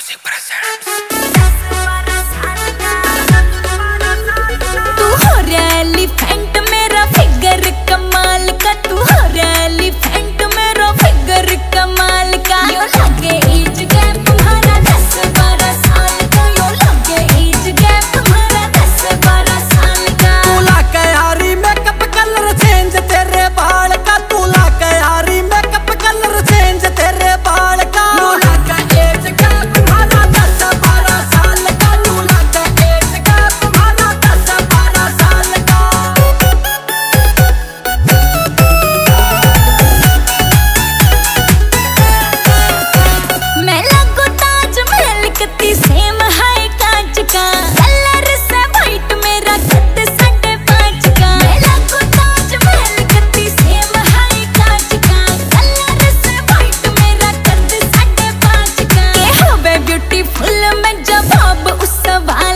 Music presents. तू हो रहा एलिफेंट मेरा फिगर कमाल का, तू हो रहा एलिफेंट मेरा फिगर कमाल का। यो लगे एज गैप तुम्हारा 10-12 साल का, यो लगे एज गैप तुम्हारा 10-12 साल का। तू लाके यारी मेकअप कलर चेंज तेरे बाल का, तू लाके यारी मेकअप कलर चेंज तेरे बाल का। तू लाके एज गैप तुम्हारा 10-12 साल का, तू लाके एज गैप तुम्हारा 10-12 साल का। मैं लगो ताजमहल कती सेम है कांच का, कलर से वाइट मेरा कद 5.5 का। मैं लगो ताजमहल कती सेम है कांच का, कलर से वाइट मेरा कद 5.5 का। के हवे ब्यूटीफुल मैं जवाब उस सवाल